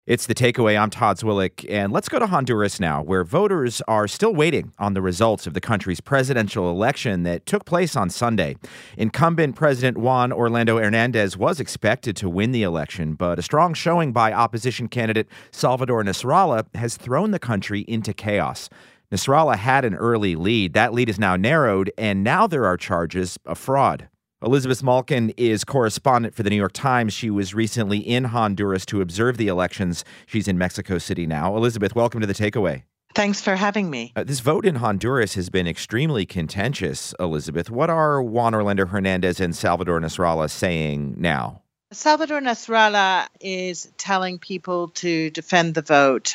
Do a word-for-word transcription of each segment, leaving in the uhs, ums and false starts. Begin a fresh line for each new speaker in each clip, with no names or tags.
It's The Takeaway. I'm Todd Zwillich, and let's go to Honduras now, where voters are still waiting on the results of the country's presidential election that took place on Sunday. Incumbent President Juan Orlando Hernandez was expected to win the election, but a strong showing by opposition candidate Salvador Nasrallah has thrown the country into chaos. Nasrallah had an early lead. That lead is now narrowed, and now there are charges of fraud. Elizabeth Malkin is correspondent for The New York Times. She was recently in Honduras to observe the elections. She's in Mexico City now. Elizabeth, welcome to The Takeaway.
Thanks for having me.
Uh, this vote in Honduras has been extremely contentious, Elizabeth. What are Juan Orlando Hernandez and Salvador Nasrallah saying now?
Salvador Nasrallah is telling people to defend the vote.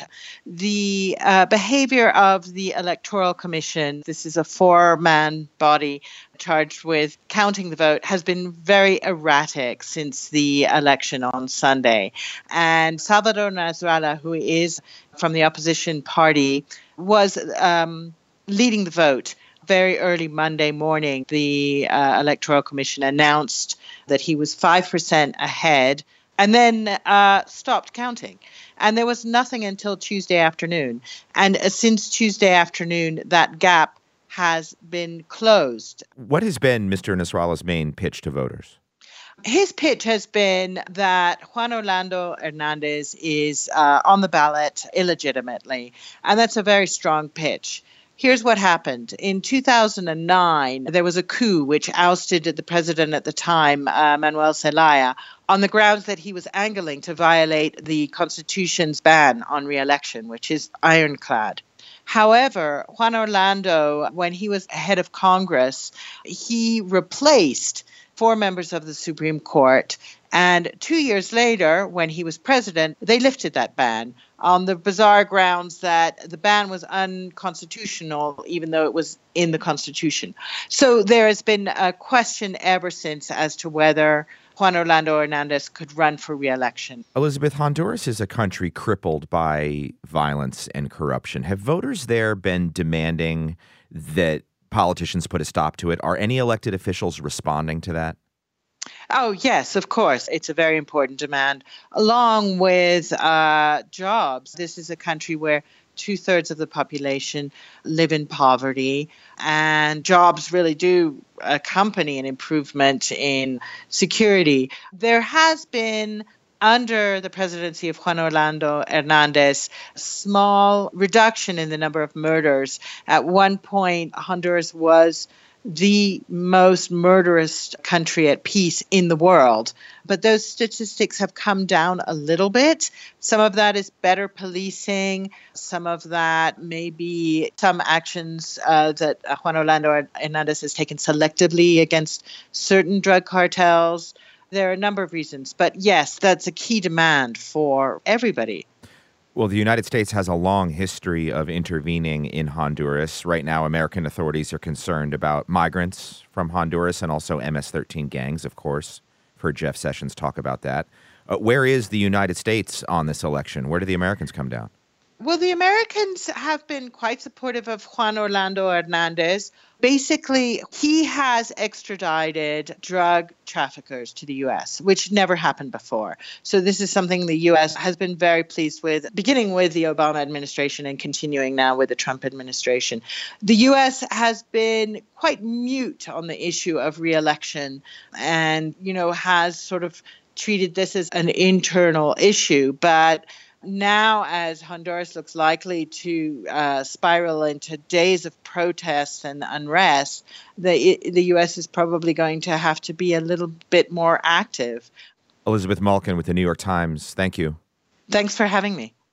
The uh, behavior of the Electoral Commission, this is a four-man body charged with counting the vote, has been very erratic since the election on Sunday. And Salvador Nasrallah, who is from the opposition party, was um, leading the vote. Very early Monday morning, the uh, Electoral Commission announced that he was five percent ahead and then uh, stopped counting. And there was nothing until Tuesday afternoon. And uh, since Tuesday afternoon, that gap has been closed.
What has been Mister Nasrallah's main pitch to voters?
His pitch has been that Juan Orlando Hernandez is uh, on the ballot illegitimately. And that's a very strong pitch. Here's what happened. In two thousand nine, there was a coup which ousted the president at the time, uh, Manuel Zelaya, on the grounds that he was angling to violate the Constitution's ban on re-election, which is ironclad. However, Juan Orlando, when he was head of Congress, he replaced four members of the Supreme Court. And two years later, when he was president, they lifted that ban on the bizarre grounds that the ban was unconstitutional, even though it was in the Constitution. So there has been a question ever since as to whether Juan Orlando Hernandez could run for re-election.
Elizabeth, Honduras is a country crippled by violence and corruption. Have voters there been demanding that politicians put a stop to it? Are any elected officials responding to that?
Oh, yes, of course. It's a very important demand, along with uh, jobs. This is a country where two-thirds of the population live in poverty, and jobs really do accompany an improvement in security. There has been, under the presidency of Juan Orlando Hernandez, a small reduction in the number of murders. At one point, Honduras was the most murderous country at peace in the world. But those statistics have come down a little bit. Some of that is better policing. Some of that may be some actions uh, that Juan Orlando Hernandez has taken selectively against certain drug cartels. There are a number of reasons. But yes, that's a key demand for everybody.
Well, the United States has a long history of intervening in Honduras. Right now, American authorities are concerned about migrants from Honduras and also M S thirteen gangs, of course. I've heard Jeff Sessions talk about that. Uh, where is the United States on this election? Where do the Americans come down?
Well, the Americans have been quite supportive of Juan Orlando Hernandez. Basically, he has extradited drug traffickers to the U S, which never happened before. So this is something the U S has been very pleased with, beginning with the Obama administration and continuing now with the Trump administration. The U S has been quite mute on the issue of re-election and, you know, has sort of treated this as an internal issue. But now, as Honduras looks likely to uh, spiral into days of protests and unrest, the the U S is probably going to have to be a little bit more active.
Elizabeth Malkin with The New York Times. Thank you.
Thanks for having me.